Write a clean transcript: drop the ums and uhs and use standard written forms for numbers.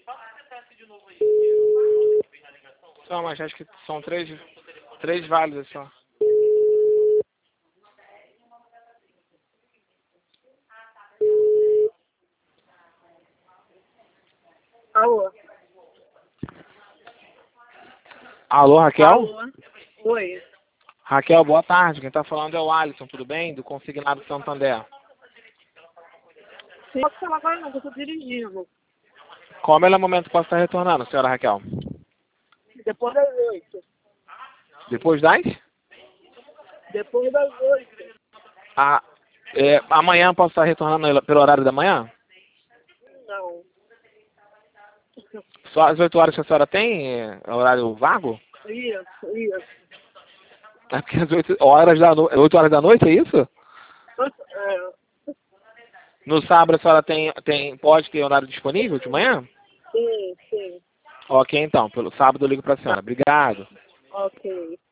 Só, mas acho que são três válidas só. Alô? Alô, Raquel? Alô? Oi. Raquel, boa tarde. Quem tá falando é o Alisson, tudo bem? Do Consignado Santander. Não posso falar agora não, que eu tô dirigindo. Qual é o melhor momento que posso estar retornando, senhora Raquel? Depois das 8. Depois das? Depois das 8. Amanhã posso estar retornando pelo horário da manhã? Não. Só às 8 horas que a senhora tem horário vago? Isso. É porque às 8 horas da noite, é isso? É, No sábado a senhora pode ter horário disponível de manhã? sim. Ok, então. Pelo sábado eu ligo para a senhora. Obrigado. Ok.